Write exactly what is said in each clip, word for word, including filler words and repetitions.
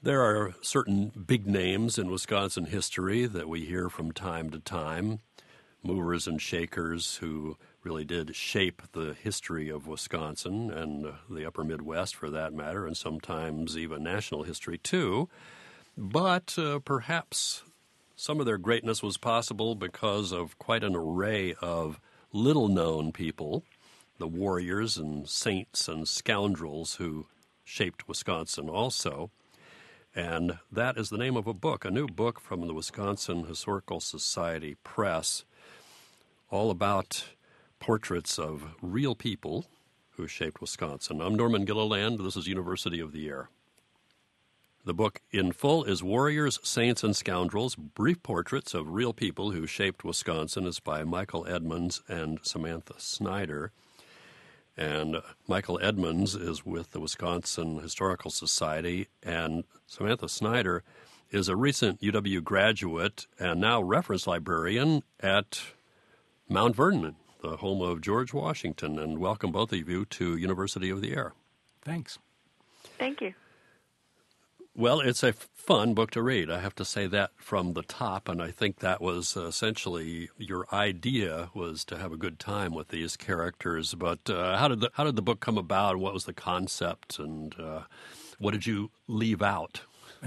There are certain big names in Wisconsin history that we hear from time to time, movers and shakers who really did shape the history of Wisconsin and the upper Midwest for that matter, and sometimes even national history too. But uh, perhaps some of their greatness was possible because of quite an array of little-known people, the warriors and saints and scoundrels who shaped Wisconsin also. And that is the name of a book, a new book from the Wisconsin Historical Society Press, all about portraits of real people who shaped Wisconsin. I'm Norman Gilliland. This is University of the Air. The book in full is Warriors, Saints, and Scoundrels, Brief Portraits of Real People Who Shaped Wisconsin. It's by Michael Edmonds and Samantha Snyder. And Michael Edmonds is with the Wisconsin Historical Society, and Samantha Snyder is a recent U W graduate and now reference librarian at Mount Vernon, the home of George Washington. And welcome both of you to University of the Air. Thanks. Thank you. Well, it's a fun book to read. I have to say that from the top, and I think that was essentially your idea, was to have a good time with these characters. But uh, how did the how did the book come about? What was the concept, and uh, what did you leave out?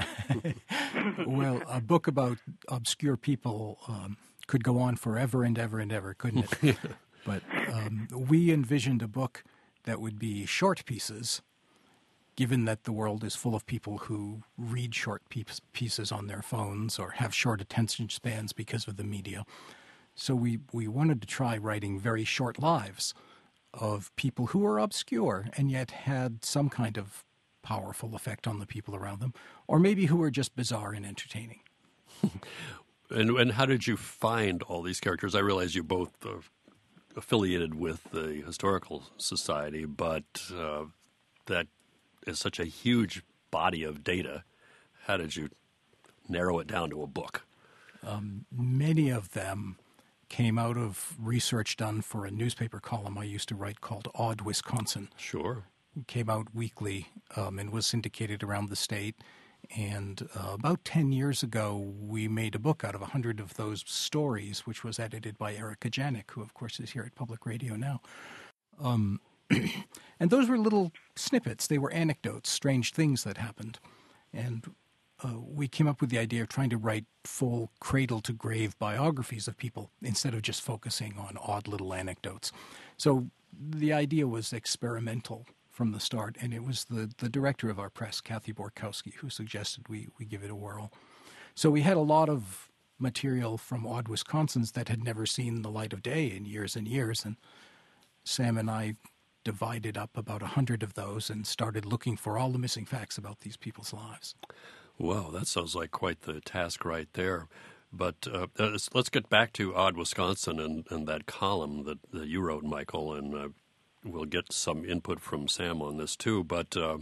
Well, a book about obscure people um, could go on forever and ever and ever, couldn't it? But um, we envisioned a book that would be short pieces, given that the world is full of people who read short piece, pieces on their phones or have short attention spans because of the media. So we, we wanted to try writing very short lives of people who were obscure and yet had some kind of powerful effect on the people around them, or maybe who were just bizarre and entertaining. and, and how did you find all these characters? I realize you both are affiliated with the Historical Society, but uh, that is such a huge body of data. How did you narrow it down to a book? Um, many of them came out of research done for a newspaper column I used to write called Odd Wisconsin. Sure. It came out weekly um, and was syndicated around the state. And uh, about ten years ago, we made a book out of a hundred of those stories, which was edited by Erica Janik, who, of course, is here at Public Radio now. Um And those were little snippets. They were anecdotes, strange things that happened. And uh, we came up with the idea of trying to write full cradle-to-grave biographies of people instead of just focusing on odd little anecdotes. So the idea was experimental from the start, and it was the, the director of our press, Kathy Borkowski, who suggested we, we give it a whirl. So we had a lot of material from Odd Wisconsins that had never seen the light of day in years and years, and Sam and I divided up about a hundred of those and started looking for all the missing facts about these people's lives. Wow, that sounds like quite the task right there. But uh, let's, let's get back to Odd Wisconsin and, and that column that, that you wrote, Michael, and uh, we'll get some input from Sam on this too. But uh,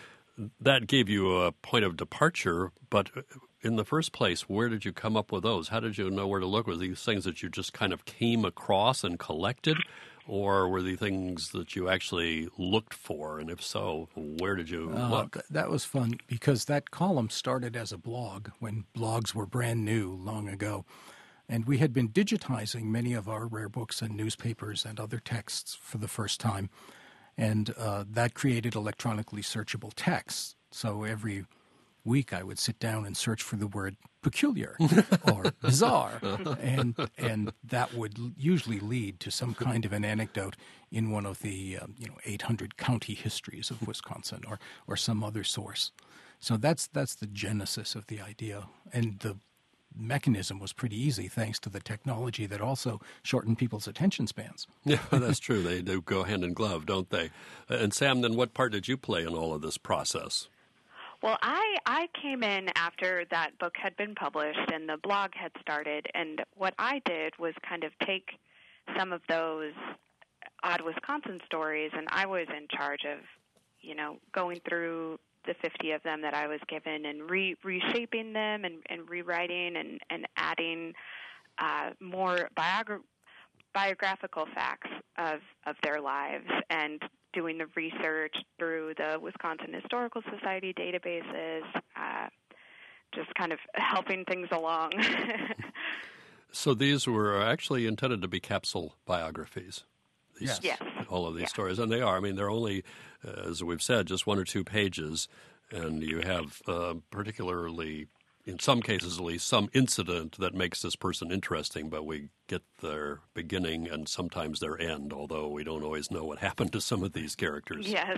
that gave you a point of departure. But in the first place, where did you come up with those? How did you know where to look? Were these things that you just kind of came across and collected? Or were they things that you actually looked for? And if so, where did you uh, look? Th- that was fun because that column started as a blog when blogs were brand new long ago. And we had been digitizing many of our rare books and newspapers and other texts for the first time. And uh, that created electronically searchable text. So every week I would sit down and search for the word peculiar or bizarre, and and that would usually lead to some kind of an anecdote in one of the um, you know eight hundred county histories of Wisconsin or or some other source. So that's that's the genesis of the idea, and the mechanism was pretty easy thanks to the technology that also shortened people's attention spans. Yeah, that's true. They do go hand in glove, don't they? And Sam, then what part did you play in all of this process? Well, I, I came in after that book had been published and the blog had started, and what I did was kind of take some of those Odd Wisconsin stories, and I was in charge of, you know, going through the fifty of them that I was given and re- reshaping them and, and rewriting and, and adding uh, more biogra- biographical facts of, of their lives and doing the research through the Wisconsin Historical Society databases, uh, just kind of helping things along. So these were actually intended to be capsule biographies. These, yes. All of these yeah. stories, and they are. I mean, they're only, uh, as we've said, just one or two pages, and you have uh, particularly, in some cases at least, some incident that makes this person interesting, but we get their beginning and sometimes their end, although we don't always know what happened to some of these characters. Yes.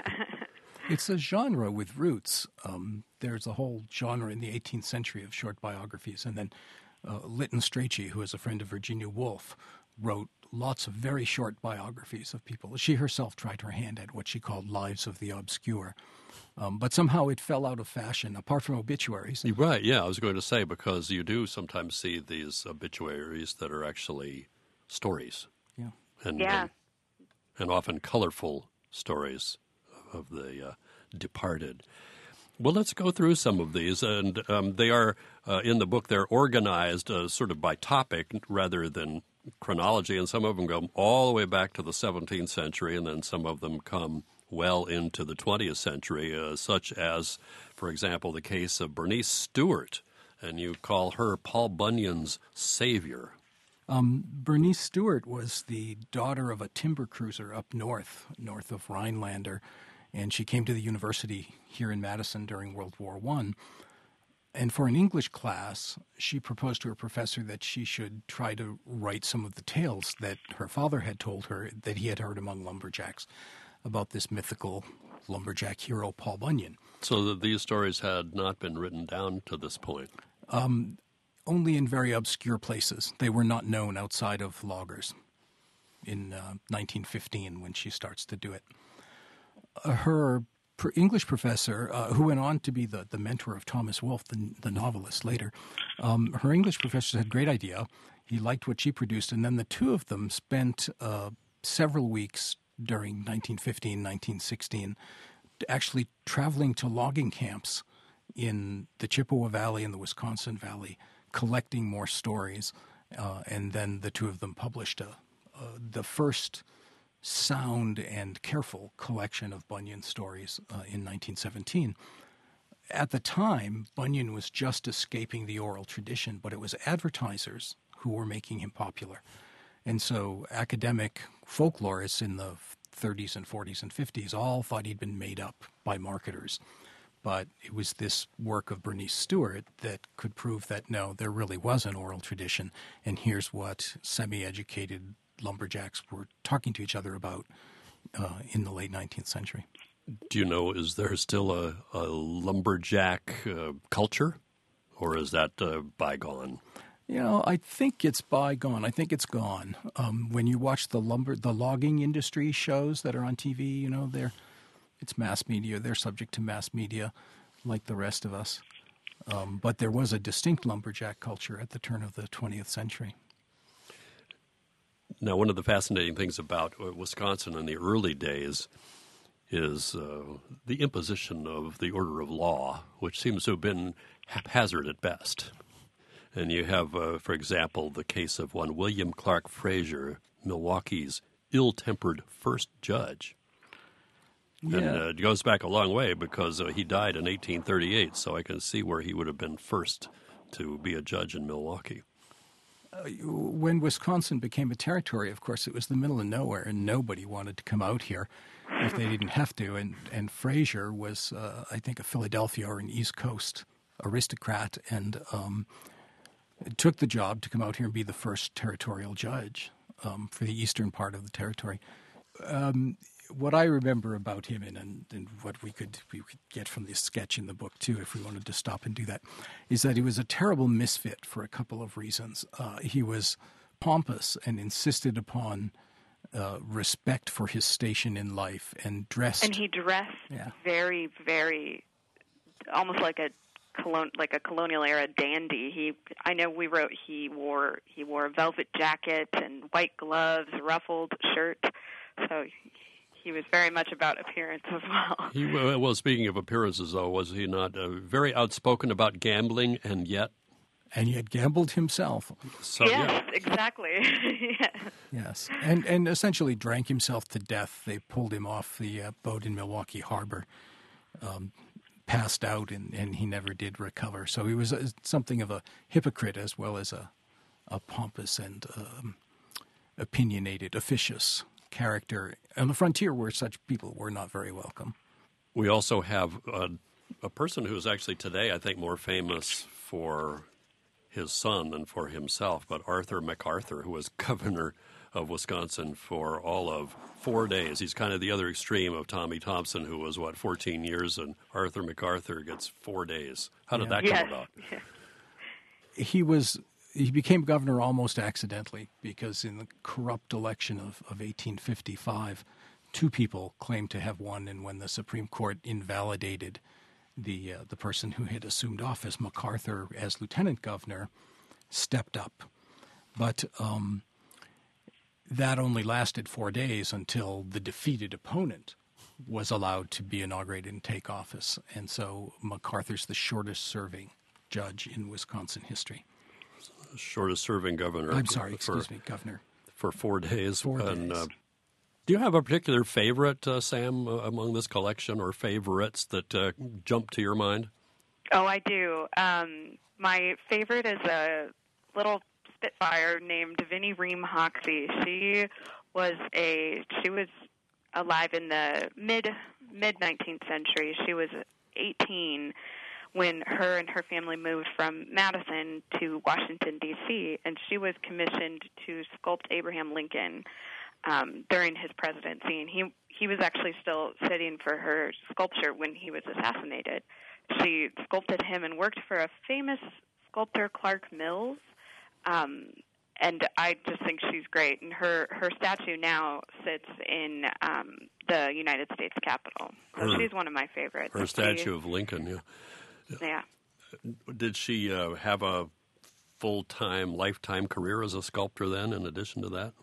It's a genre with roots. Um, there's a whole genre in the eighteenth century of short biographies, and then uh, Lytton Strachey, who is a friend of Virginia Woolf, wrote lots of very short biographies of people. She herself tried her hand at what she called lives of the obscure. Um, but somehow it fell out of fashion, apart from obituaries. Right, yeah, I was going to say, because you do sometimes see these obituaries that are actually stories. Yeah. And, yeah. and, and often colorful stories of the uh, departed. Well, let's go through some of these, and um, they are, uh, in the book, they're organized uh, sort of by topic rather than chronology, and some of them go all the way back to the seventeenth century, and then some of them come well into the twentieth century, uh, such as, for example, the case of Bernice Stewart, and you call her Paul Bunyan's savior. Um, Bernice Stewart was the daughter of a timber cruiser up north, north of Rhinelander, and she came to the university here in Madison during World War One. And for an English class, she proposed to her professor that she should try to write some of the tales that her father had told her that he had heard among lumberjacks about this mythical lumberjack hero, Paul Bunyan. So that these stories had not been written down to this point? Um, only in very obscure places. They were not known outside of loggers in uh, nineteen fifteen when she starts to do it. Uh, her pr- English professor, uh, who went on to be the, the mentor of Thomas Wolfe, the, the novelist later, um, her English professor had a great idea. He liked what she produced, and then the two of them spent uh, several weeks during nineteen fifteen, nineteen sixteen, actually traveling to logging camps in the Chippewa Valley and the Wisconsin Valley, collecting more stories. Uh, and then the two of them published a, uh, the first sound and careful collection of Bunyan stories uh, in nineteen seventeen. At the time, Bunyan was just escaping the oral tradition, but it was advertisers who were making him popular. And so academic folklorists in the thirties and forties and fifties all thought he'd been made up by marketers. But it was this work of Bernice Stewart that could prove that, no, there really was an oral tradition, and here's what semi-educated lumberjacks were talking to each other about uh, in the late nineteenth century. Do you know, is there still a, a lumberjack uh, culture, or is that uh, bygone? You know, I think it's bygone. I think it's gone. Um, when you watch the lumber, the logging industry shows that are on T V, you know, they're it's mass media. They're subject to mass media, like the rest of us. Um, but there was a distinct lumberjack culture at the turn of the twentieth century. Now, one of the fascinating things about Wisconsin in the early days is uh, the imposition of the order of law, which seems to have been haphazard at best. And you have, uh, for example, the case of one William Clark Fraser, Milwaukee's ill-tempered first judge. Yeah. And uh, it goes back a long way because uh, he died in eighteen thirty-eight, so I can see where he would have been first to be a judge in Milwaukee. Uh, when Wisconsin became a territory, of course, it was the middle of nowhere, and nobody wanted to come out here if they didn't have to. And, and Fraser was, uh, I think, a Philadelphia or an East Coast aristocrat, and um, took the job to come out here and be the first territorial judge um, for the eastern part of the territory. Um, what I remember about him, and, and, and what we could we could get from this sketch in the book too, if we wanted to stop and do that, is that he was a terrible misfit for a couple of reasons. Uh, he was pompous and insisted upon uh, respect for his station in life, and dressed. And he dressed yeah. very, very, almost like a colon, like a colonial era dandy. He, I know we wrote he wore he wore a velvet jacket and white gloves, ruffled shirt. So he was very much about appearance as well. He, well, speaking of appearances, though, was he not uh, very outspoken about gambling, and yet? And yet gambled himself. So, yes, yeah. exactly. yes. Yes, and and essentially drank himself to death. They pulled him off the uh, boat in Milwaukee Harbor, um, passed out, and, and he never did recover. So he was a, something of a hypocrite as well as a, a pompous and um, opinionated, officious character on the frontier where such people were not very welcome. We also have a, a person who is actually today, I think, more famous for his son than for himself, but Arthur MacArthur, who was governor of Wisconsin for all of four days. He's kind of the other extreme of Tommy Thompson, who was, what, fourteen years, and Arthur MacArthur gets four days. How did Yeah. that Yes. come about? Yeah. He was he became governor almost accidentally because in the corrupt election of, of eighteen fifty-five, two people claimed to have won, and when the Supreme Court invalidated the uh, the person who had assumed office, MacArthur, as lieutenant governor, stepped up. But um, that only lasted four days until the defeated opponent was allowed to be inaugurated and take office. And so MacArthur's the shortest serving judge in Wisconsin history. Shortest serving governor. I'm sorry, for, excuse me, governor. For four days. Four and, days. Uh, do you have a particular favorite, uh, Sam, uh, among this collection, or favorites that uh, jump to your mind? Oh, I do. Um, my favorite is a little Spitfire named Vinnie Ream Hoxie. She was a she was alive in the mid mid nineteenth century. She was eighteen when her and her family moved from Madison to Washington, D C, and she was commissioned to sculpt Abraham Lincoln um, during his presidency. And he he was actually still sitting for her sculpture when he was assassinated. She sculpted him and worked for a famous sculptor, Clark Mills. Um, and I just think she's great. And her, her statue now sits in um, the United States Capitol. So Her- she's one of my favorites. Her She- statue of Lincoln, yeah. Yeah. Did she uh, have a full-time, lifetime career as a sculptor then, in addition to that?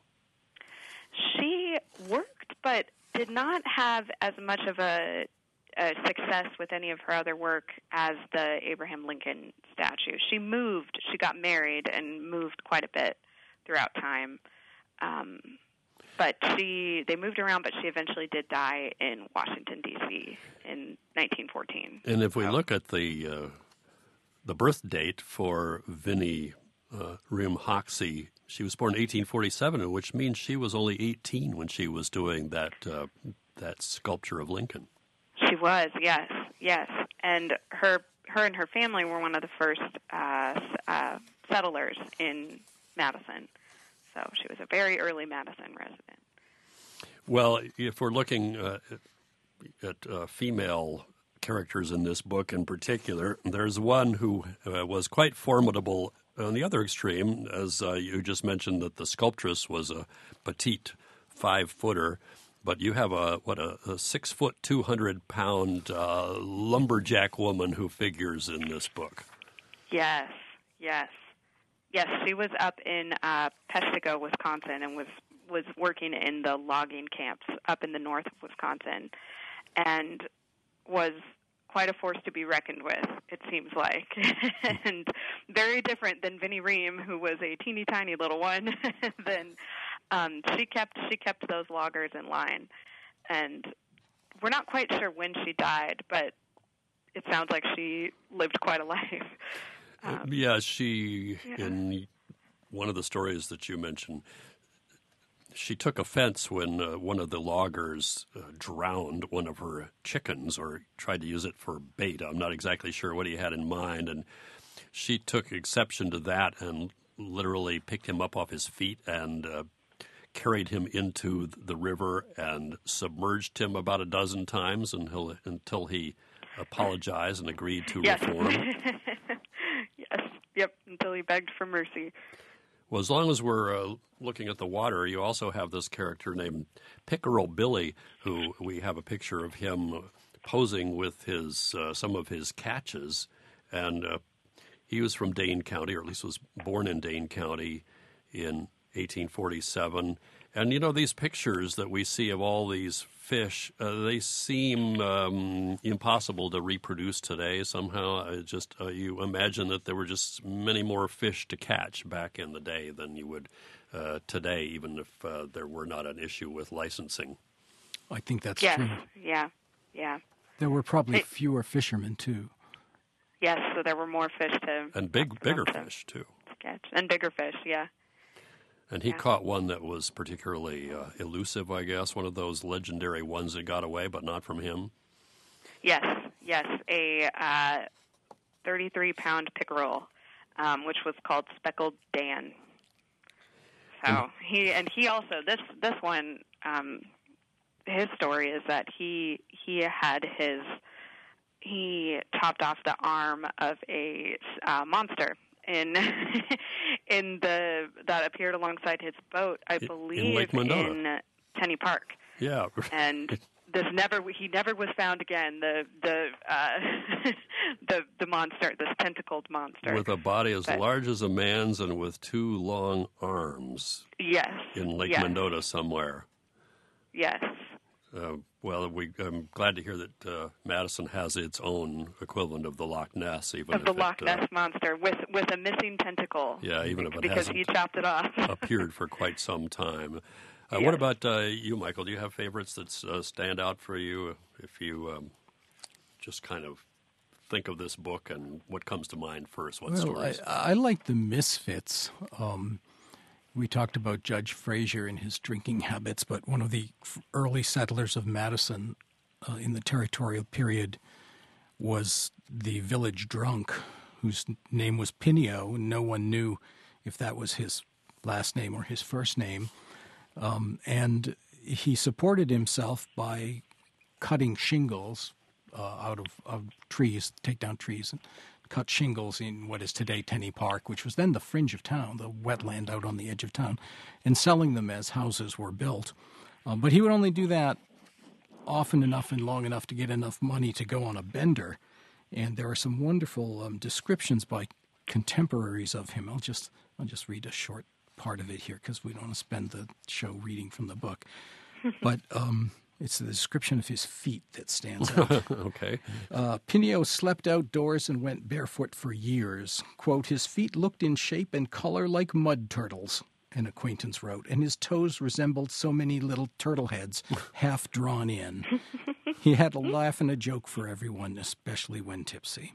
She worked, but did not have as much of a, a success with any of her other work as the Abraham Lincoln statue. She moved, she got married and moved quite a bit throughout time. Um, but she, they moved around, but she eventually did die in Washington, D C in nineteen fourteen. And if we So- look at the uh, the birth date for Vinnie uh, Ream Hoxie, she was born in eighteen forty-seven, which means she was only eighteen when she was doing that uh, that sculpture of Lincoln. She was, yes, yes. And her her and her family were one of the first uh, s- uh, settlers in Madison. So she was a very early Madison resident. Well, if we're looking uh, at uh, female characters in this book in particular, there's one who uh, was quite formidable on the other extreme, as uh, you just mentioned that the sculptress was a petite five-footer, but you have a, what, a, a six-foot, two hundred pound uh, lumberjack woman who figures in this book. Yes, yes. Yes, she was up in uh, Peshtigo, Wisconsin, and was, was working in the logging camps up in the north of Wisconsin, and was quite a force to be reckoned with, it seems like, and very different than Vinnie Ream, who was a teeny tiny little one. Then um, she kept she kept those loggers in line, and we're not quite sure when she died, but it sounds like she lived quite a life. Um, yeah, she, yeah. in one of the stories that you mentioned, she took offense when uh, one of the loggers uh, drowned one of her chickens or tried to use it for bait. I'm not exactly sure what he had in mind. And she took exception to that and literally picked him up off his feet and uh, carried him into the river and submerged him about a dozen times until, until he apologized and agreed to yes. reform. Yes, yep, until he begged for mercy. Well, as long as we're uh, looking at the water, you also have this character named Pickerel Billy, who we have a picture of him posing with his uh, some of his catches. And uh, he was from Dane County, or at least was born in Dane County in eighteen forty-seven. And, you know, these pictures that we see of all these fish, uh, they seem um, impossible to reproduce today somehow. Uh, just uh, you imagine that there were just many more fish to catch back in the day than you would uh, today, even if uh, there were not an issue with licensing. I think that's Yes, true. yeah, yeah. There were probably It, fewer fishermen, too. Yes, so there were more fish to... And big, bigger to fish, too. Catch. And bigger fish, yeah. And he Yeah. caught one that was particularly uh, elusive, I guess, one of those legendary ones that got away, but not from him. Yes, yes, a uh, thirty-three pound pickerel, um, which was called Speckled Dan. So And- he and he also this this one um, his story is that he he had his he chopped off the arm of a uh, monster in in the that appeared alongside his boat, I In believe Lake Mendota. in Tenney Park. Yeah. And this never he never was found again. The the uh, the the monster, this tentacled monster, With a body as But- large as a man's and with two long arms yes, in Lake yes, Mendota somewhere. yes, Uh, well, we, I'm glad to hear that uh, Madison has its own equivalent of the Loch Ness, even of if the it Loch uh, Ness monster with with a missing tentacle. yeah, even if it because hasn't he chopped it off. appeared for quite some time. Uh, Yes. What about uh, you, Michael? Do you have favorites that uh, stand out for you? If you um, just kind of think of this book and what comes to mind first, what Well, I, stories? I like the Misfits. Um, we talked about Judge Frazier and his drinking habits, but one of the f- early settlers of Madison uh, in the territorial period was the village drunk, whose name was Pinio, and no one knew if that was his last name or his first name. Um, and he supported himself by cutting shingles uh, out of, of trees, take down trees, and cut shingles in what is today Tenney Park, which was then the fringe of town, the wetland out on the edge of town, and selling them as houses were built. Uh, but he would only do that often enough and long enough to get enough money to go on a bender. And there are some wonderful um, descriptions by contemporaries of him. I'll just I'll just read a short part of it here because we don't want to spend the show reading from the book. But um, it's the description of his feet that stands out. Okay. Uh, Pinio slept outdoors and went barefoot for years. Quote, his feet looked in shape and color like mud turtles, an acquaintance wrote, and his toes resembled so many little turtle heads half drawn in. He had a laugh and a joke for everyone, especially when tipsy.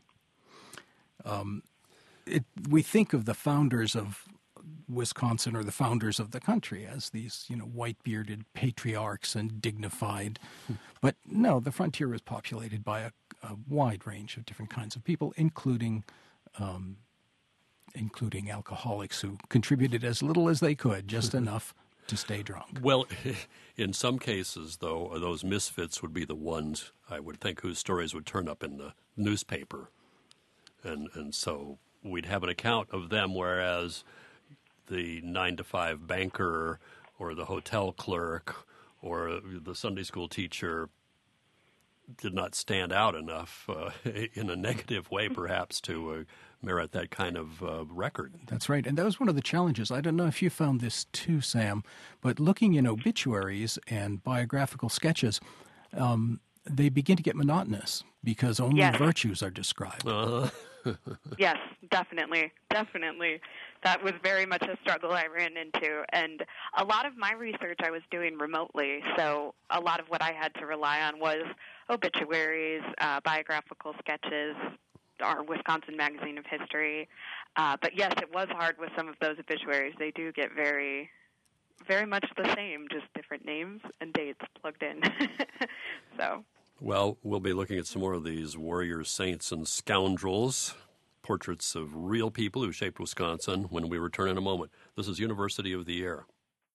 Um, it, we think of the founders of Wisconsin or the founders of the country as these, you know, white-bearded patriarchs and dignified. But no, the frontier was populated by a, a wide range of different kinds of people, including um, including alcoholics who contributed as little as they could, just enough to stay drunk. Well, in some cases, though, those misfits would be the ones, I would think, whose stories would turn up in the newspaper. And and so we'd have an account of them, whereas the nine to five banker or the hotel clerk or the Sunday school teacher did not stand out enough uh, in a negative way, perhaps, to uh, merit that kind of uh, record. That's right. And that was one of the challenges. I don't know if you found this too, Sam, but looking in obituaries and biographical sketches, um, they begin to get monotonous because only Yes. virtues are described. Uh, Yes, definitely, definitely. That was very much a struggle I ran into, and a lot of my research I was doing remotely, so a lot of what I had to rely on was obituaries, uh, biographical sketches, our Wisconsin Magazine of History. Uh, but yes, it was hard with some of those obituaries. They do get very, very much the same, just different names and dates plugged in. So... Well, we'll be looking at some more of these warriors, saints, and scoundrels, portraits of real people who shaped Wisconsin, when we return in a moment. This is University of the Air.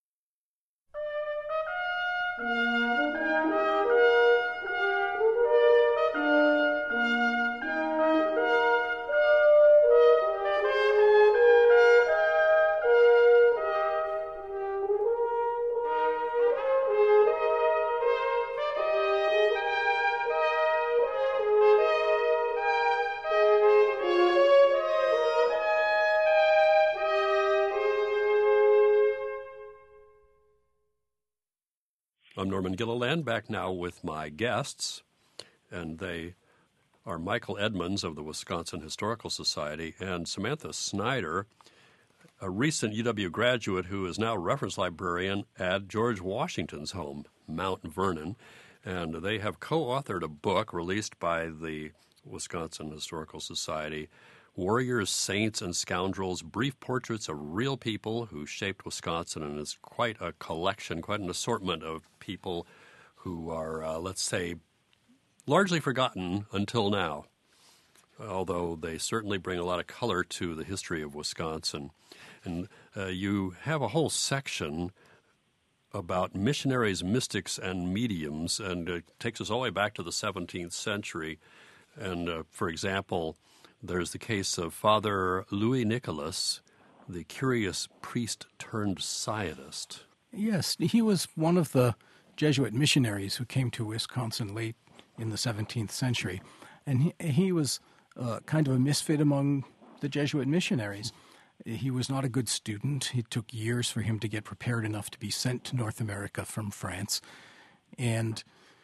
I'm Norman Gilliland, back now with my guests, and they are Michael Edmonds of the Wisconsin Historical Society and Samantha Snyder, a recent U W graduate who is now reference librarian at George Washington's home, Mount Vernon. and they have co-authored a book released by the Wisconsin Historical Society, Warriors, Saints, and Scoundrels, Brief Portraits of Real People Who Shaped Wisconsin, and it's quite a collection, quite an assortment of people who are, uh, let's say, largely forgotten until now, although they certainly bring a lot of color to the history of Wisconsin. And uh, you have a whole section about missionaries, mystics, and mediums, and it takes us all the way back to the seventeenth century. And, uh, for example, there's the case of Father Louis Nicholas, the curious priest turned scientist. Yes, he was one of the Jesuit missionaries who came to Wisconsin late in the seventeenth century. And he, he was uh, kind of a misfit among the Jesuit missionaries. He was not a good student. It took years for him to get prepared enough to be sent to North America from France. And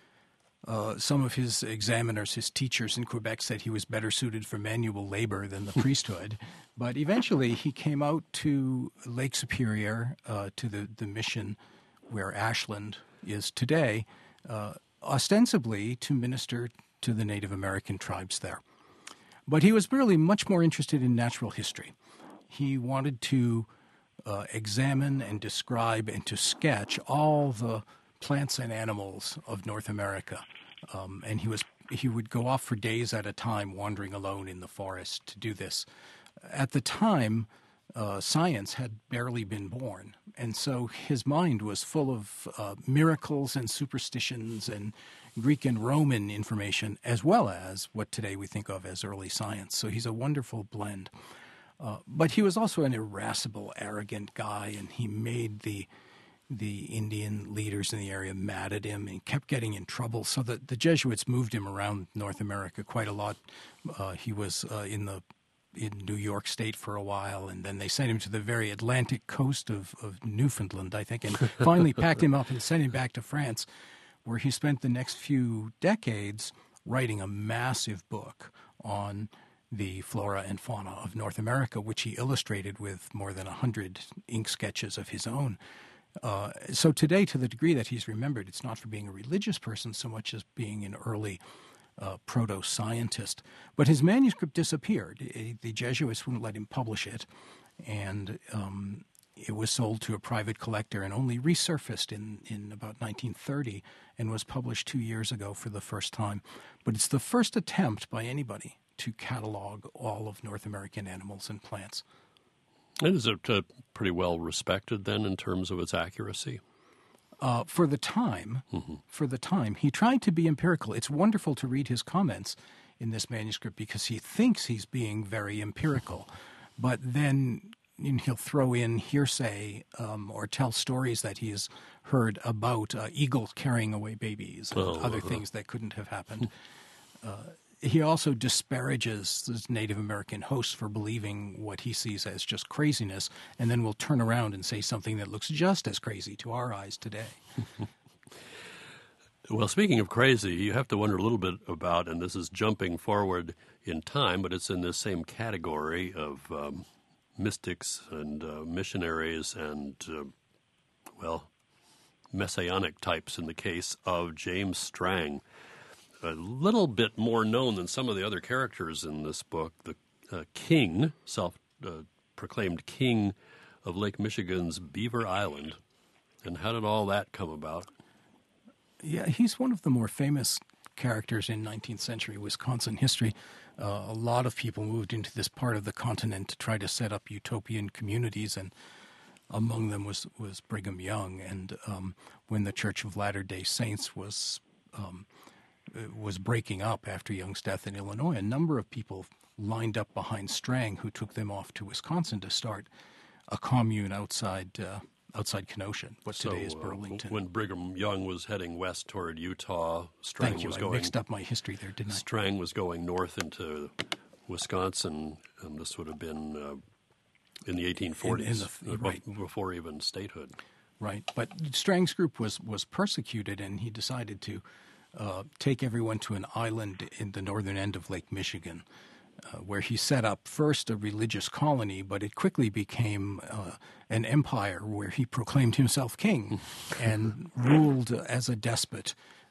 uh, some of his examiners, his teachers in Quebec, said he was better suited for manual labor than the priesthood. But eventually he came out to Lake Superior, uh, to the, the mission where Ashland is today, uh, ostensibly to minister to the Native American tribes there. But he was really much more interested in natural history. He wanted to uh, examine and describe and to sketch all the plants and animals of North America. Um, and he was he would go off for days at a time wandering alone in the forest to do this. At the time, uh, science had barely been born. And so his mind was full of uh, miracles and superstitions and Greek and Roman information, as well as what today we think of as early science. So he's a wonderful blend. Uh, but he was also an irascible, arrogant guy, and he made the the Indian leaders in the area mad at him and kept getting in trouble. So that the Jesuits moved him around North America quite a lot. Uh, he was uh, in the in New York State for a while, and then they sent him to the very Atlantic coast of, of Newfoundland, I think, and finally packed him up and sent him back to France, where he spent the next few decades writing a massive book on the flora and fauna of North America, which he illustrated with more than one hundred ink sketches of his own. Uh, so today, to the degree that he's remembered, it's not for being a religious person so much as being an early uh, proto-scientist. But his manuscript disappeared. It, the Jesuits wouldn't let him publish it, and um, it was sold to a private collector and only resurfaced in, in about nineteen thirty and was published two years ago for the first time. But it's the first attempt by anybody to catalog all of North American animals and plants. And is it uh, pretty well respected then in terms of its accuracy? Uh, for the time, mm-hmm. for the time, he tried to be empirical. It's wonderful to read his comments in this manuscript because he thinks he's being very empirical, but then you know, he'll throw in hearsay um, or tell stories that he has heard about uh, eagles carrying away babies and oh, other uh-huh. things that couldn't have happened. uh, He also disparages his Native American hosts for believing what he sees as just craziness, and then will turn around and say something that looks just as crazy to our eyes today. Well, speaking of crazy, you have to wonder a little bit about, and this is jumping forward in time, but it's in this same category of um, mystics and uh, missionaries and, uh, well, messianic types in the case of James Strang. A little bit more known than some of the other characters in this book, the uh, king, self-proclaimed uh, king of Lake Michigan's Beaver Island. And how did all that come about? Yeah, he's one of the more famous characters in nineteenth century Wisconsin history. Uh, a lot of people moved into this part of the continent to try to set up utopian communities, and among them was, was Brigham Young. And um, when the Church of Latter-day Saints was um, was breaking up after Young's death in Illinois, a number of people lined up behind Strang who took them off to Wisconsin to start a commune outside uh, outside Kenosha, what so, today is Burlington. Uh, when Brigham Young was heading west toward Utah, Strang Thank you. was I going... mixed up my history there, didn't I? Strang was going north into Wisconsin, and this would have been uh, in the eighteen forties, in, in the, right. before even statehood. Right, but Strang's group was, was persecuted, and he decided to uh, take everyone to an island in the northern end of Lake Michigan, uh, where he set up first a religious colony, but it quickly became uh, an empire where he proclaimed himself king and ruled as a despot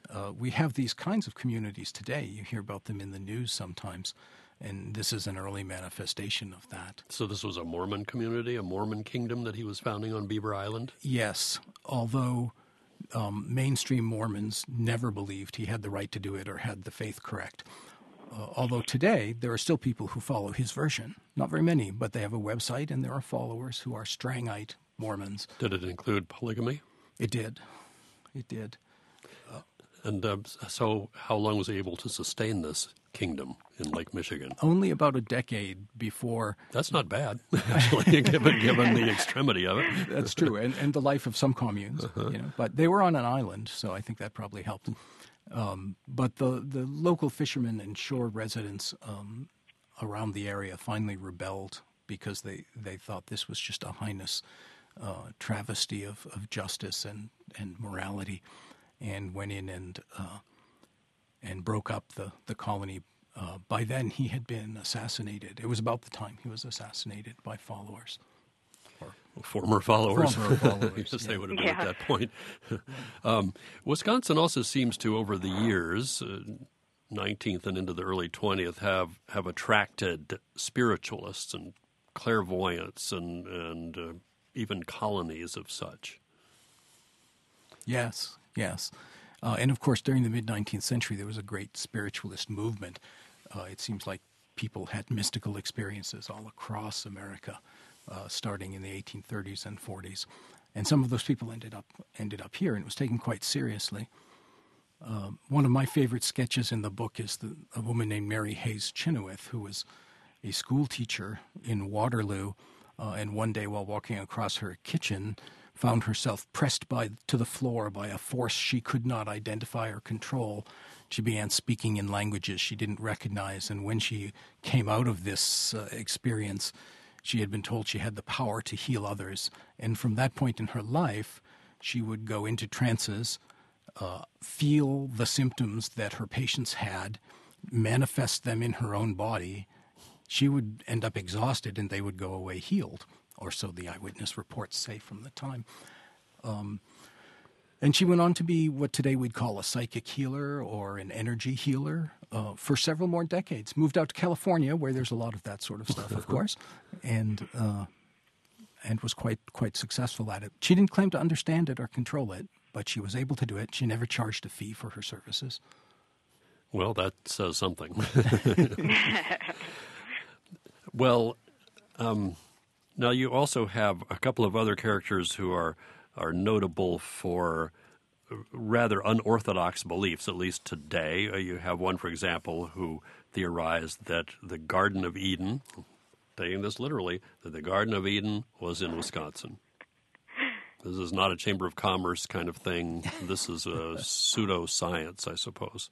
Uh, we have these kinds of communities today. You hear about them in the news sometimes, and this is an early manifestation of that. So this was a Mormon community, a Mormon kingdom that he was founding on Beaver Island? Yes, although um, mainstream Mormons never believed he had the right to do it or had the faith correct. Uh, although today there are still people who follow his version. Not very many, but they have a website and there are followers who are Strangite Mormons. Did it include polygamy? It did. It did. And uh, so how long was he able to sustain this kingdom in Lake Michigan? Only about a decade before. That's not bad, actually, given, given the extremity of it. That's true, and, and the life of some communes. Uh-huh. You know, but they were on an island, so I think that probably helped. Um, but the, the local fishermen and shore residents um, around the area finally rebelled because they, they thought this was just a heinous uh, travesty of, of justice and, and morality, and went in and uh, and broke up the, the colony. Uh, by then, he had been assassinated. It was about the time he was assassinated by followers. Or former followers. Former followers, yes, yeah. they would have been Yeah. at that point. um, Wisconsin also seems to, over the years, uh, nineteenth and into the early twentieth, have, have attracted spiritualists and clairvoyants and, and uh, even colonies of such. Yes, yes. Uh, and of course, during the mid-nineteenth century, there was a great spiritualist movement. Uh, it seems like people had mystical experiences all across America, uh, starting in the eighteen thirties and forties. And some of those people ended up ended up here, and it was taken quite seriously. Uh, one of my favorite sketches in the book is the, a woman named Mary Hayes Chenoweth, who was a school teacher in Waterloo, uh, and one day while walking across her kitchen, found herself pressed by to the floor by a force she could not identify or control. She began speaking in languages she didn't recognize, and when she came out of this uh, experience, she had been told she had the power to heal others. And from that point in her life, she would go into trances, uh, feel the symptoms that her patients had, manifest them in her own body. She would end up exhausted, and they would go away healed, or so the eyewitness reports say from the time. Um, and she went on to be what today we'd call a psychic healer or an energy healer uh, for several more decades. Moved out to California, where there's a lot of that sort of stuff, of course, and uh, and was quite quite successful at it. She didn't claim to understand it or control it, but she was able to do it. She never charged a fee for her services. Well, that says something. Well, um, now you also have a couple of other characters who are are notable for rather unorthodox beliefs, at least today. Uh, you have one, for example, who theorized that the Garden of Eden, taking this literally, that the Garden of Eden was in Wisconsin. This is not a Chamber of Commerce kind of thing. This is a pseudoscience, I suppose.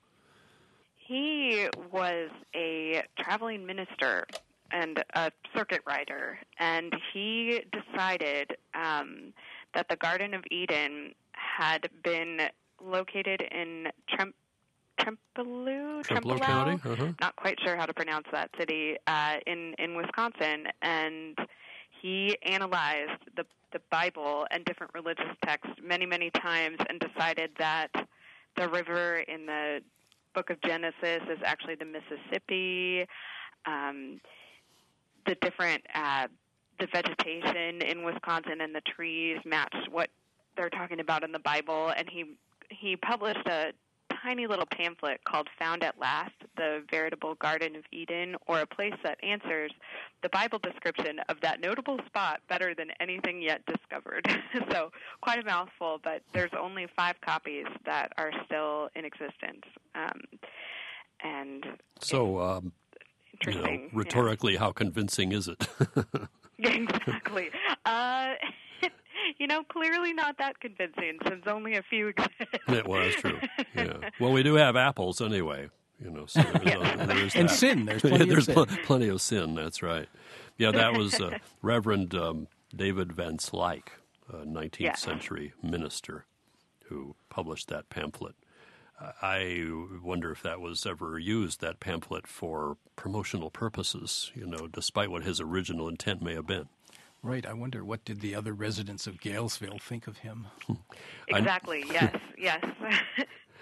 He was a traveling minister and a circuit rider, and he decided um, that the Garden of Eden had been located in Trem- Trempealeau, Trempealeau Trempealeau? County? Uh-huh. Not quite sure how to pronounce that city, uh, in, in Wisconsin, and he analyzed the, the Bible and different religious texts many, many times and decided that the river in the Book of Genesis is actually the Mississippi. Um, the different, uh, the vegetation in Wisconsin and the trees matched what they're talking about in the Bible. And he he published a tiny little pamphlet called Found at Last, the Veritable Garden of Eden, or a place that answers the Bible description of that notable spot better than anything yet discovered. So quite a mouthful, but there's only five copies that are still in existence. Um, and So, um, you know, interesting. rhetorically, yeah. How convincing is it? Exactly. Uh, you know, clearly not that convincing since only a few exist. Yeah, well, that's true. Yeah. Well, we do have apples anyway, you know. So there's a, there's And that. sin. There's plenty there's of sin. pl- plenty of sin. That's right. Yeah, that was uh, Reverend um, David Van Slyke, a nineteenth Yeah. century minister, who published that pamphlet. I wonder if that was ever used, that pamphlet, for promotional purposes, you know, despite what his original intent may have been. Right. I wonder, what did the other residents of Galesville think of him? Exactly. Yes. Yes.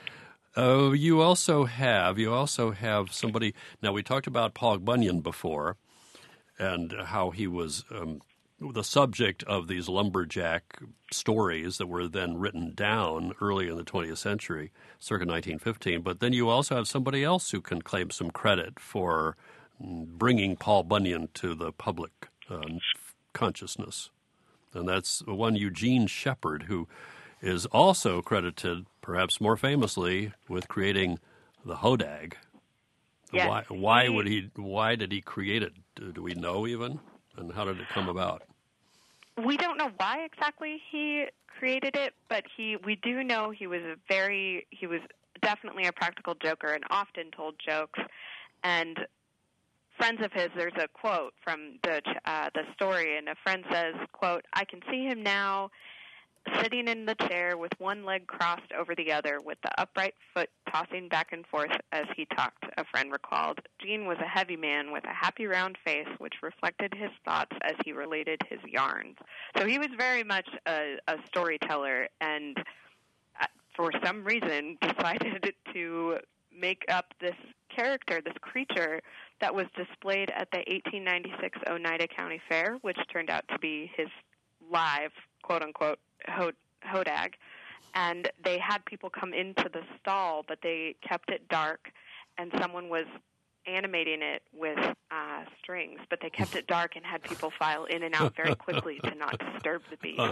Oh, you also have you also have somebody. Now we talked about Paul Bunyan before, and how he was um, the subject of these lumberjack stories that were then written down early in the twentieth century, circa nineteen fifteen. But then you also have somebody else who can claim some credit for bringing Paul Bunyan to the public uh, consciousness, and that's one Eugene Shepard, who is also credited, perhaps more famously, with creating the Hodag. Yes. Why, why would he? Why did he create it? Do, do we know even? And how did it come about? We don't know why exactly he created it, but he we do know he was a very he was definitely a practical joker and often told jokes. And friends of his, there's a quote from the uh, the story, and a friend says, "quote I can see him now, sitting in the chair with one leg crossed over the other, with the upright foot tossing back and forth as he talked," a friend recalled. Gene was a heavy man with a happy round face which reflected his thoughts as he related his yarns. So he was very much a, a storyteller, and uh, for some reason decided to make up this character, this creature, that was displayed at the eighteen ninety-six Oneida County Fair, which turned out to be his live, quote-unquote, Hodag, and they had people come into the stall, but they kept it dark, and someone was animating it with uh, strings, but they kept it dark and had people file in and out very quickly to not disturb the beast.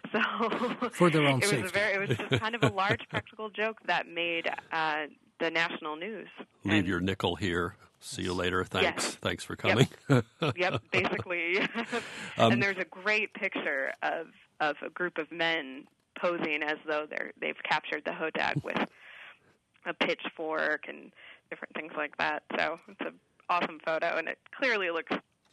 So for their own it safety. was a very, it was just kind of a large practical joke that made uh, the national news. Leave and, your nickel here. See you later. Thanks. Yes. Thanks for coming. Yep, yep basically. um, and there's a great picture of of a group of men posing as though they're they've captured the Hodag with a pitchfork and different things like that. So it's an awesome photo, and it clearly looks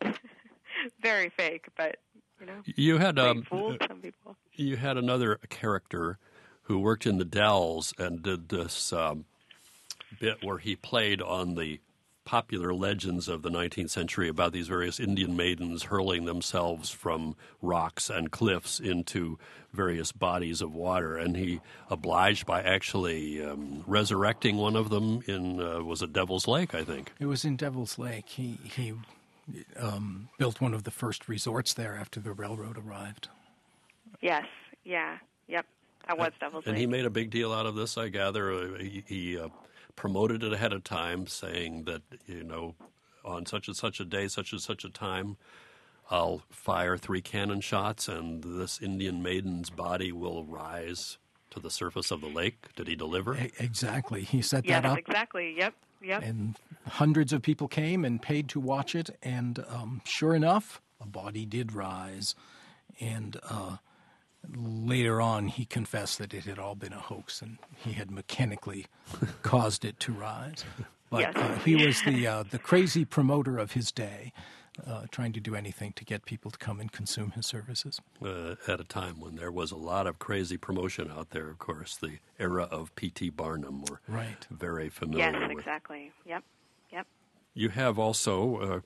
very fake, but you know, you had um, fooled some people. You had another character who worked in the Dells and did this um, bit where he played on the popular legends of the nineteenth century about these various Indian maidens hurling themselves from rocks and cliffs into various bodies of water, and he obliged by actually um, resurrecting one of them in uh, was it Devil's Lake, I think. It was in Devil's Lake. He he um, built one of the first resorts there after the railroad arrived. Yes, yeah, yep, that was Devil's Lake. And he made a big deal out of this, I gather. Uh, he. he uh, promoted it ahead of time, saying that, you know, on such and such a day, such and such a time, I'll fire three cannon shots and this Indian maiden's body will rise to the surface of the lake. Did he deliver? Exactly. He set yes, that up. Yes, exactly. Yep, yep. And hundreds of people came and paid to watch it, and um, sure enough, a body did rise. And uh, later on, he confessed that it had all been a hoax, and he had mechanically caused it to rise. But yes. uh, he was the uh, the crazy promoter of his day, uh, trying to do anything to get people to come and consume his services. Uh, at a time when there was a lot of crazy promotion out there, of course, the era of P T Barnum were right. very familiar yes, with. Yes, exactly. Yep, yep. You have also uh,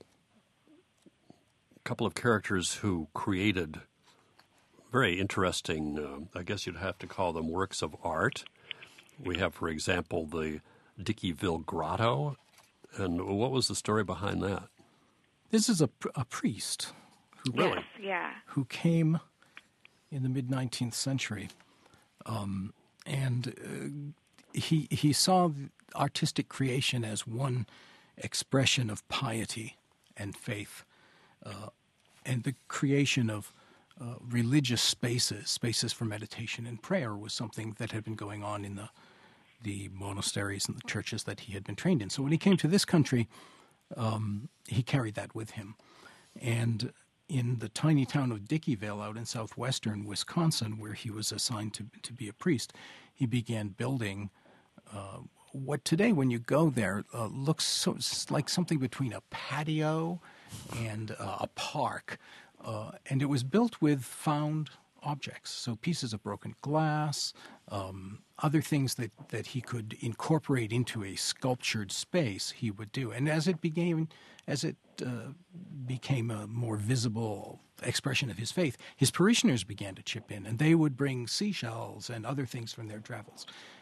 a couple of characters who created very interesting, uh, I guess you'd have to call them works of art. We have, for example, the Dickeyville Grotto. And what was the story behind that? This is a, a priest who, really? Yes, yeah. who came in the mid-nineteenth century. Um, and uh, he, he saw artistic creation as one expression of piety and faith, uh, and the creation of Uh, religious spaces, spaces for meditation and prayer, was something that had been going on in the the monasteries and the churches that he had been trained in. So when he came to this country, um, he carried that with him. And in the tiny town of Dickeyville out in southwestern Wisconsin, where he was assigned to, to be a priest, he began building uh, what today, when you go there, uh, looks so, like something between a patio and uh, a park. Uh, and it was built with found objects, so pieces of broken glass, um, other things that, that he could incorporate into a sculptured space, he would do. And as it became, as it uh, became a more visible expression of his faith, his parishioners began to chip in, and they would bring seashells and other things from their travels.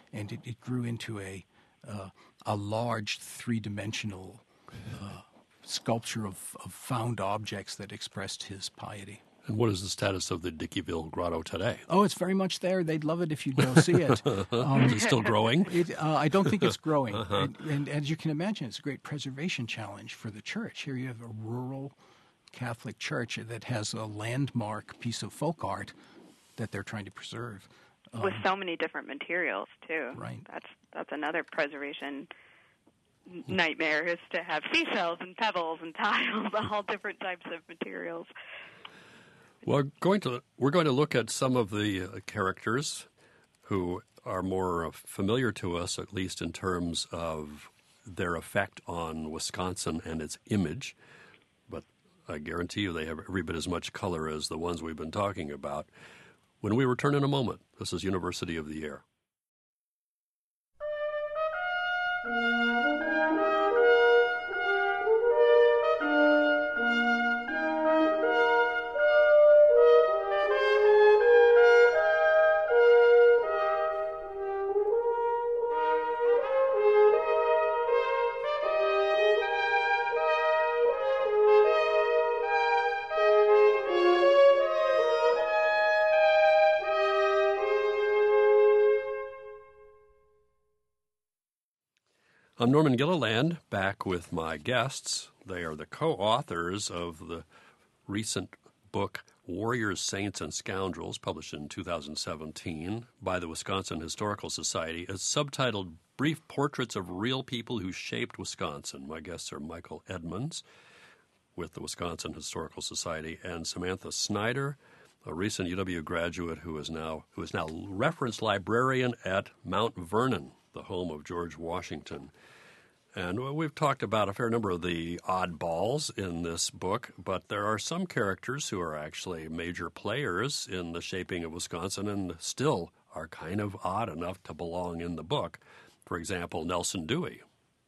and it, it grew into a uh, a large three-dimensional uh, sculpture of, of found objects that expressed his piety. And what is the status of the Dickeyville Grotto today? Oh, it's very much there. They'd love it if you'd go see it. Um, is it still growing? It, uh, I don't think it's growing. Uh-huh. And, and as you can imagine, it's a great preservation challenge for the church. Here you have a rural Catholic church that has a landmark piece of folk art that they're trying to preserve. Um, With so many different materials, too. Right. That's, that's another preservation nightmare, is to have seashells and pebbles and tiles, all different types of materials. Well, going to, we're going to look at some of the uh, characters who are more uh, familiar to us, at least in terms of their effect on Wisconsin and its image. But I guarantee you they have every bit as much color as the ones we've been talking about. When we return in a moment, this is University of the Air. I'm Norman Gilliland, back with my guests. They are the co-authors of the recent book, Warriors, Saints, and Scoundrels, published in two thousand seventeen by the Wisconsin Historical Society. It's subtitled Brief Portraits of Real People Who Shaped Wisconsin. My guests are Michael Edmonds with the Wisconsin Historical Society and Samantha Snyder, a recent U W graduate who is now who is now reference librarian at Mount Vernon, the home of George Washington. And we've talked about a fair number of the oddballs in this book, but there are some characters who are actually major players in the shaping of Wisconsin and still are kind of odd enough to belong in the book. For example, Nelson Dewey.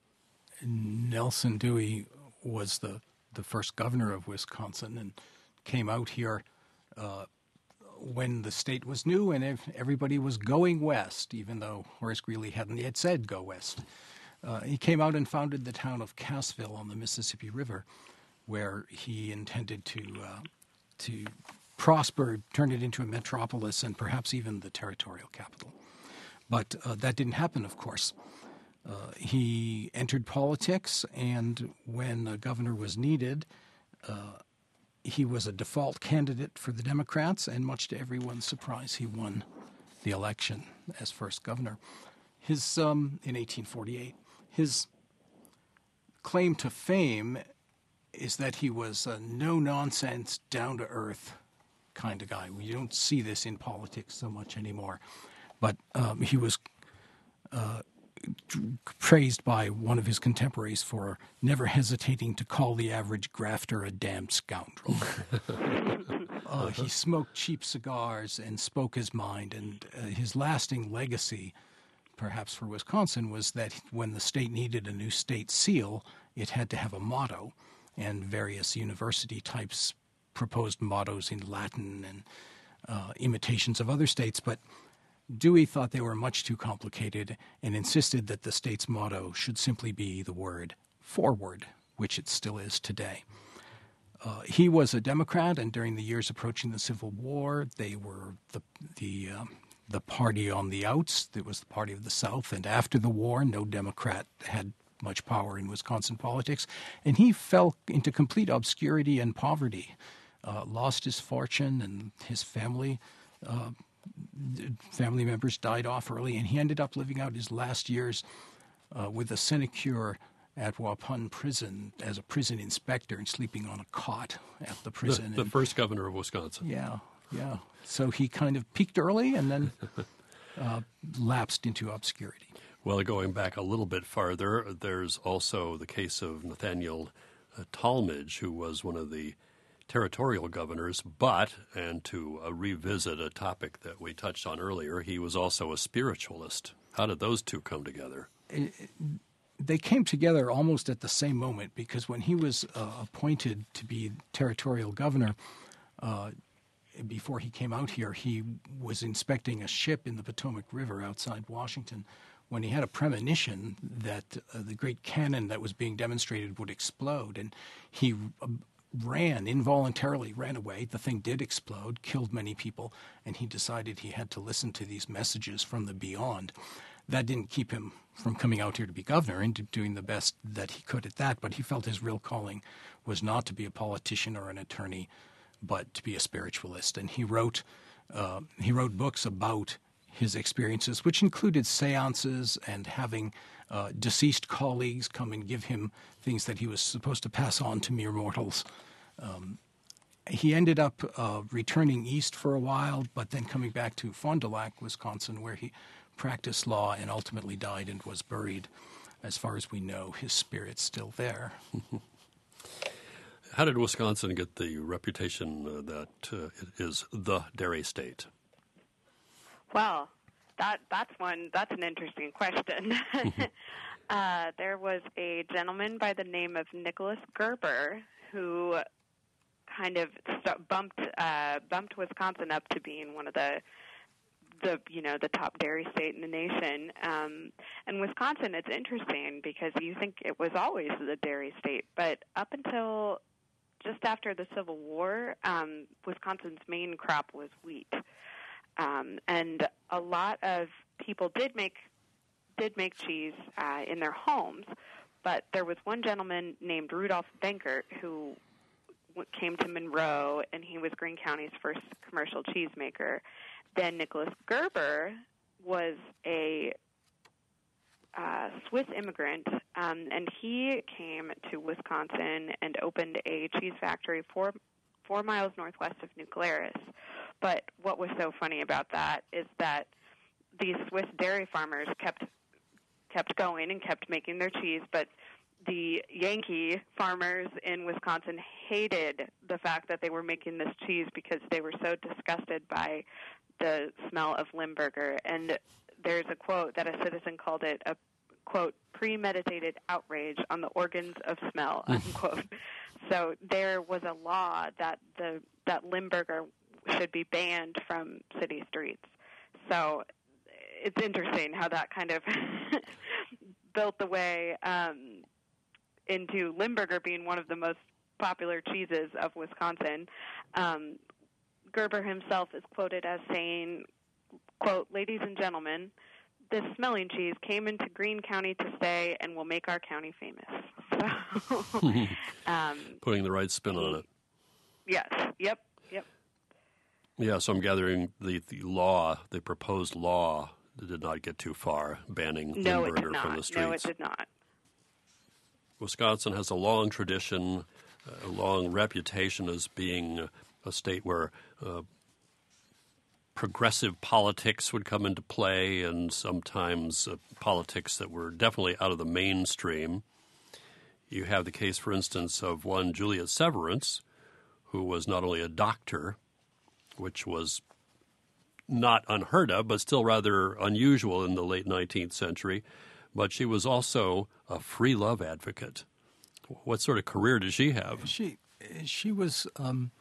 Nelson Dewey was the, the first governor of Wisconsin and came out here uh, when the state was new and everybody was going west, even though Horace Greeley hadn't yet said go west. Uh, he came out and founded the town of Cassville on the Mississippi River, where he intended to uh, to prosper, turn it into a metropolis, and perhaps even the territorial capital. But uh, that didn't happen, of course. Uh, he entered politics, and when a governor was needed, uh, he was a default candidate for the Democrats, and much to everyone's surprise, he won the election as first governor. His um, in eighteen forty-eight. His claim to fame is that he was a no-nonsense, down-to-earth kind of guy. We don't see this in politics so much anymore. But um, he was uh, praised by one of his contemporaries for never hesitating to call the average grafter a damned scoundrel. uh, he smoked cheap cigars and spoke his mind, and uh, his lasting legacy, perhaps for Wisconsin, was that when the state needed a new state seal, it had to have a motto, and various university types proposed mottos in Latin and uh, imitations of other states, but Dewey thought they were much too complicated and insisted that the state's motto should simply be the word forward, which it still is today. Uh, he was a Democrat, and during the years approaching the Civil War, they were the the um, the party on the outs. It was the party of the South, and after the war, no Democrat had much power in Wisconsin politics, and he fell into complete obscurity and poverty, uh, lost his fortune, and his family uh, family members died off early, and he ended up living out his last years uh, with a sinecure at Waupun Prison as a prison inspector and sleeping on a cot at the prison. The, the and, first governor of Wisconsin. Yeah, yeah. So he kind of peaked early and then uh, lapsed into obscurity. Well, going back a little bit farther, there's also the case of Nathaniel uh, Talmadge, who was one of the territorial governors, but, and to uh, revisit a topic that we touched on earlier, he was also a spiritualist. How did those two come together? It, it, they came together almost at the same moment, because when he was uh, appointed to be territorial governor, uh, before he came out here, he was inspecting a ship in the Potomac River outside Washington when he had a premonition that uh, the great cannon that was being demonstrated would explode. And he uh, ran, involuntarily ran away. The thing did explode, killed many people, and he decided he had to listen to these messages from the beyond. That didn't keep him from coming out here to be governor and doing the best that he could at that, but he felt his real calling was not to be a politician or an attorney, but to be a spiritualist. And he wrote uh, he wrote books about his experiences, which included seances and having uh, deceased colleagues come and give him things that he was supposed to pass on to mere mortals. Um, he ended up uh, returning east for a while, but then coming back to Fond du Lac, Wisconsin, where he practiced law and ultimately died and was buried. As far as we know, his spirit's still there. How did Wisconsin get the reputation uh, that uh, it is the dairy state? Well, that that's one that's an interesting question. uh, there was a gentleman by the name of Nicholas Gerber who kind of st- bumped uh, bumped Wisconsin up to being one of the the you know the top dairy state in the nation. Um, and Wisconsin, it's interesting because you think it was always the dairy state, but up until just after the Civil War, um, Wisconsin's main crop was wheat. Um, and a lot of people did make did make cheese uh, in their homes, but there was one gentleman named Rudolph Benkert who w- came to Monroe, and he was Greene County's first commercial cheesemaker. Then Nicholas Gerber was a uh, Swiss immigrant, um, and he came to Wisconsin and opened a cheese factory four four miles northwest of New Glarus. But what was so funny about that is that these Swiss dairy farmers kept kept going and kept making their cheese, but the Yankee farmers in Wisconsin hated the fact that they were making this cheese because they were so disgusted by the smell of Limburger. And there's a quote that a citizen called it a, quote, premeditated outrage on the organs of smell, unquote. So there was a law that the that Limburger should be banned from city streets. So it's interesting how that kind of built the way um, into Limburger being one of the most popular cheeses of Wisconsin. Um, Gerber himself is quoted as saying, quote, "Ladies and gentlemen, this smelling cheese came into Greene County to stay and will make our county famous." So, um, putting the right spin on it. Yes. Yep. Yep. Yeah, so I'm gathering the, the law, the proposed law, did not get too far, banning no, Limburger from the streets. No, it did not. Wisconsin has a long tradition, a long reputation as being a state where uh, progressive politics would come into play, and sometimes uh, politics that were definitely out of the mainstream. You have the case, for instance, of one Juliet Severance, who was not only a doctor, which was not unheard of, but still rather unusual in the late nineteenth century, but she was also a free love advocate. What sort of career did she have? She she was um,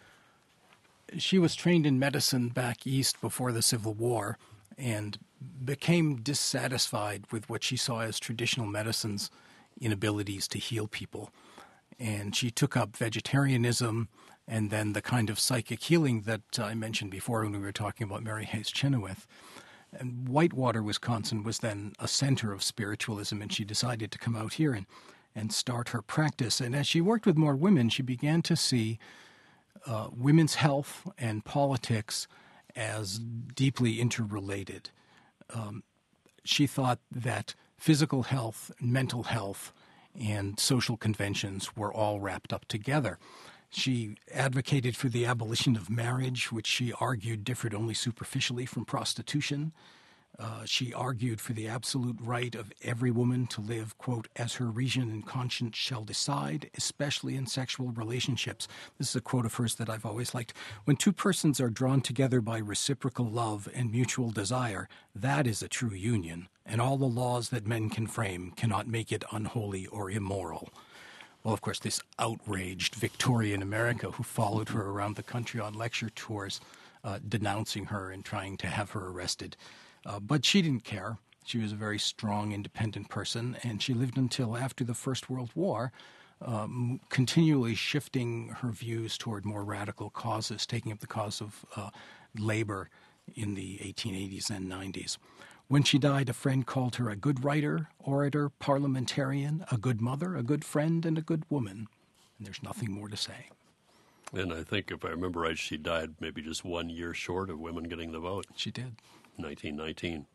she was trained in medicine back east before the Civil War, and became dissatisfied with what she saw as traditional medicine's inabilities to heal people. And she took up vegetarianism and then the kind of psychic healing that I mentioned before when we were talking about Mary Hayes Chenoweth. And Whitewater, Wisconsin was then a center of spiritualism, and she decided to come out here and, and start her practice. And as she worked with more women, she began to see uh, women's health and politics as deeply interrelated. Um, she thought that physical health, mental health, and social conventions were all wrapped up together. She advocated for the abolition of marriage, which she argued differed only superficially from prostitution. Uh, she argued for the absolute right of every woman to live, quote, as her reason and conscience shall decide, especially in sexual relationships. This is a quote of hers that I've always liked. When two persons are drawn together by reciprocal love and mutual desire, that is a true union, and all the laws that men can frame cannot make it unholy or immoral. well, of course, this outraged Victorian America who followed her around the country on lecture tours, uh, denouncing her and trying to have her arrested. Uh, but she didn't care. She was a very strong, independent person, and she lived until after the First World War, um, continually shifting her views toward more radical causes, taking up the cause of uh, labor in the eighteen eighties and nineties. When she died, a friend called her a good writer, orator, parliamentarian, a good mother, a good friend, and a good woman. And there's nothing more to say. And I think, if I remember right, she died maybe just one year short of women getting the vote. She did. nineteen nineteen.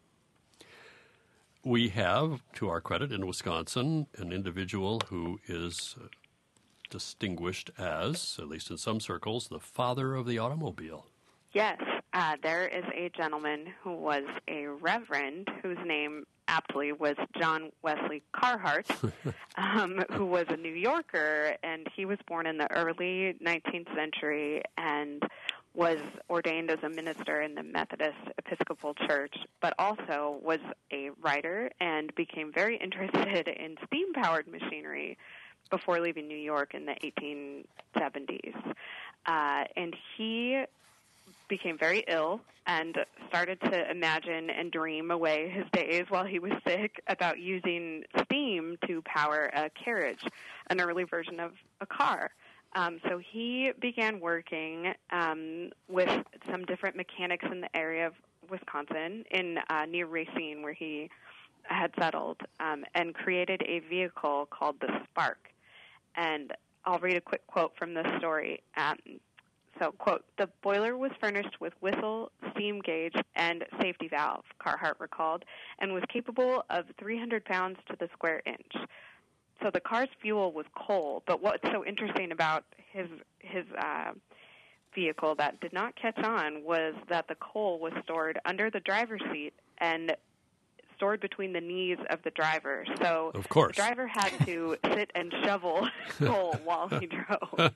We have, to our credit, in Wisconsin, an individual who is distinguished as, at least in some circles, the father of the automobile. Yes, uh, there is a gentleman who was a reverend whose name aptly was John Wesley Carhart, um, who was a New Yorker, and he was born in the early nineteenth century and was ordained as a minister in the Methodist Episcopal Church, but also was a writer and became very interested in steam-powered machinery before leaving New York in the eighteen seventies. Uh, and he became very ill and started to imagine and dream away his days while he was sick about using steam to power a carriage, an early version of a car. Um, so he began working um, with some different mechanics in the area of Wisconsin, in uh, near Racine, where he had settled, um, and created a vehicle called the Spark. And I'll read a quick quote from the story. Um, So, quote, "The boiler was furnished with whistle, steam gauge, and safety valve," Carhart recalled, "and was capable of three hundred pounds to the square inch." So the car's fuel was coal, but what's so interesting about his his uh, vehicle that did not catch on was that the coal was stored under the driver's seat and stored between the knees of the driver. So of course. The driver had to sit and shovel coal while he drove.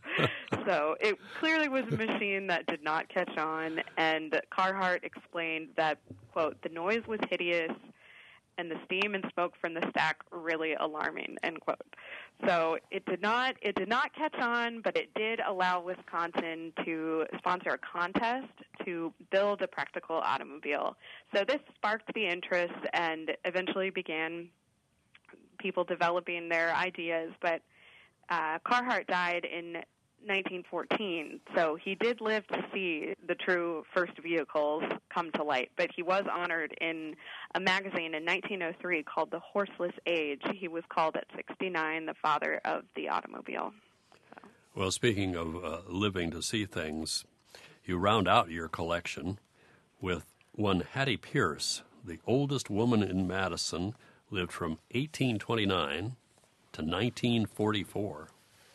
So it clearly was a machine that did not catch on, and Carhart explained that, quote, "The noise was hideous and the steam and smoke from the stack really alarming," end quote. So it did not it did not catch on, but it did allow Wisconsin to sponsor a contest to build a practical automobile. So this sparked the interest and eventually began people developing their ideas. But uh, Carhart died in nineteen fourteen, so he did live to see the true first vehicles come to light, but he was honored in a magazine in nineteen oh three called The Horseless Age. He was called at sixty-nine the father of the automobile. So. Well, speaking of uh, living to see things, you round out your collection with one Hattie Pierce, the oldest woman in Madison, lived from eighteen twenty-nine to nineteen forty-four.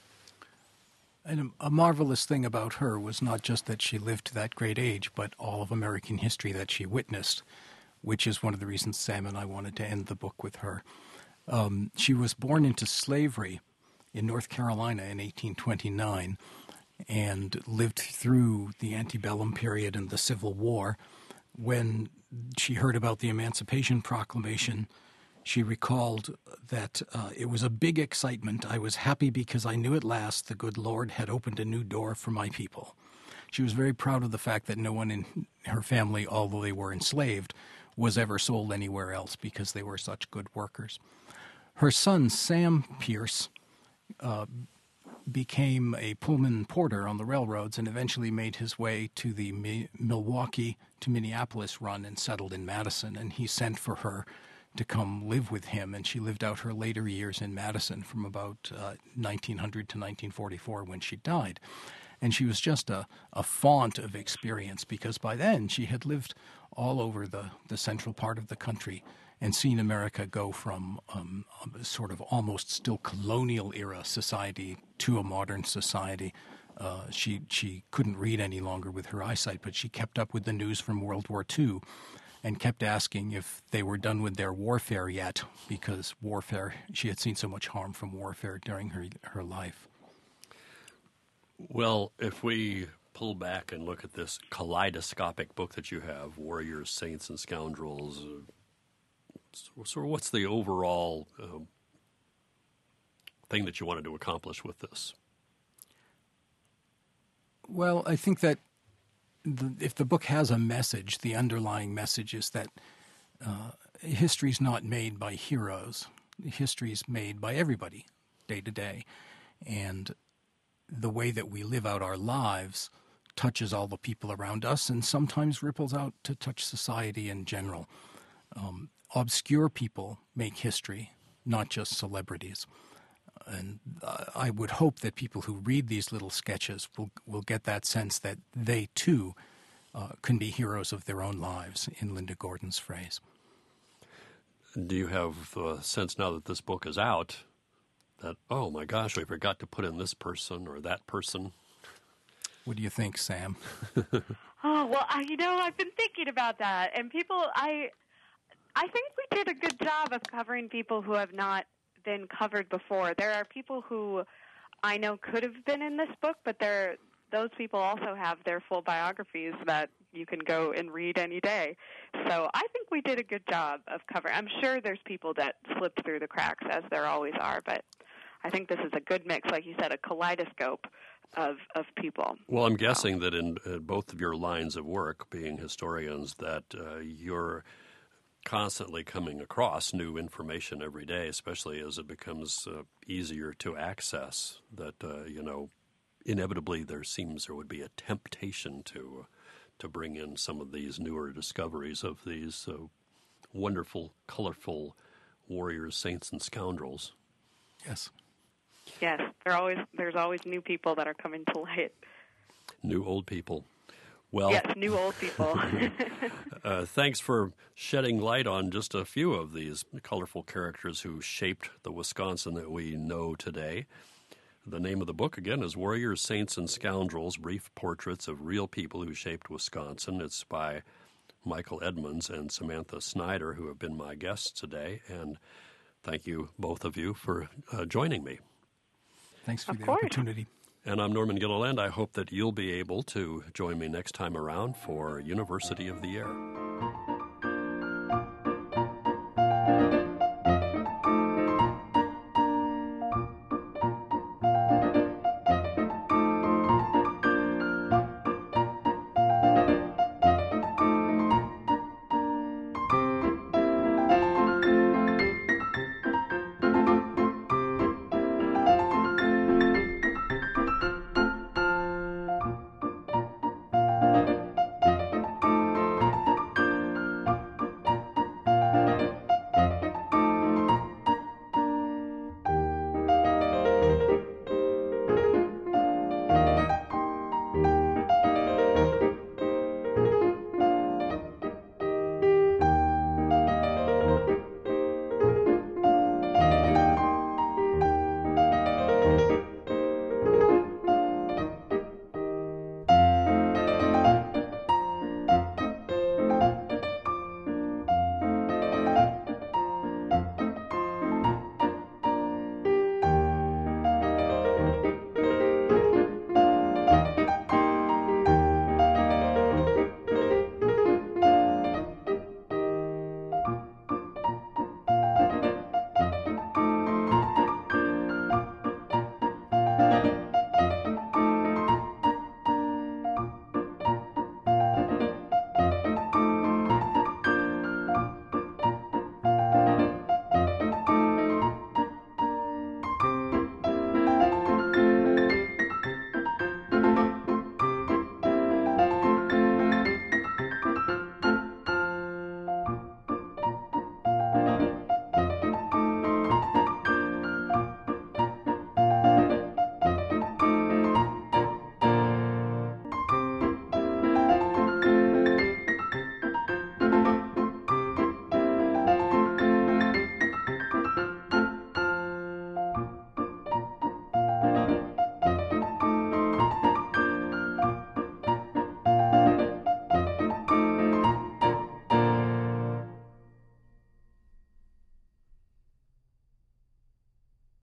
And a marvelous thing about her was not just that she lived to that great age, but all of American history that she witnessed, which is one of the reasons Sam and I wanted to end the book with her. Um, she was born into slavery in North Carolina in eighteen twenty-nine and lived through the antebellum period and the Civil War. When she heard about the Emancipation Proclamation, she recalled that uh, it was a big excitement. I was happy because I knew at last the good Lord had opened a new door for my people. She was very proud of the fact that no one in her family, although they were enslaved, was ever sold anywhere else because they were such good workers. Her son, Sam Pierce, uh, became a Pullman porter on the railroads and eventually made his way to the Mi- Milwaukee to Minneapolis run and settled in Madison, and he sent for her to come live with him, and she lived out her later years in Madison from about uh, nineteen hundred to nineteen forty-four when she died. And she was just a, a font of experience because by then she had lived all over the, the central part of the country and seen America go from um, a sort of almost still colonial era society to a modern society. Uh, she, she couldn't read any longer with her eyesight, but she kept up with the news from World War Two and kept asking if they were done with their warfare yet, because warfare, she had seen so much harm from warfare during her her life. Well, if we pull back and look at this kaleidoscopic book that you have, Warriors, Saints, and Scoundrels, uh, so what's the overall uh, thing that you wanted to accomplish with this? Well, I think that the, if the book has a message, the underlying message is that uh, history's not made by heroes. History's made by everybody, day to day. And the way that we live out our lives touches all the people around us and sometimes ripples out to touch society in general. Um, obscure people make history, not just celebrities. And uh, I would hope that people who read these little sketches will will get that sense that they, too, uh, can be heroes of their own lives, in Linda Gordon's phrase. Do you have a sense now that this book is out that, oh, my gosh, we forgot to put in this person or that person? What do you think, Sam? Oh, well, I, you know, I've been thinking about that. And people, I, I think we did a good job of covering people who have not been covered before. There are people who I know could have been in this book, but they're, those people also have their full biographies that you can go and read any day. So I think we did a good job of covering. I'm sure there's people that slipped through the cracks, as there always are, but I think this is a good mix, like you said, a kaleidoscope of, of people. Well, I'm guessing that in uh, both of your lines of work, being historians, that uh, you're constantly coming across new information every day, especially as it becomes uh, easier to access, that, uh, you know, inevitably there seems there would be a temptation to to bring in some of these newer discoveries of these uh, wonderful, colorful warriors, saints, and scoundrels. Yes. Yes, there always there's always new people that are coming to light. New old people. Well, yes, new old people. uh, thanks for shedding light on just a few of these colorful characters who shaped the Wisconsin that we know today. The name of the book, again, is Warriors, Saints, and Scoundrels, Brief Portraits of Real People Who Shaped Wisconsin. It's by Michael Edmonds and Samantha Snyder, who have been my guests today. And thank you, both of you, for uh, joining me. Thanks for Of the course. opportunity. And I'm Norman Gilliland. I hope that you'll be able to join me next time around for University of the Air.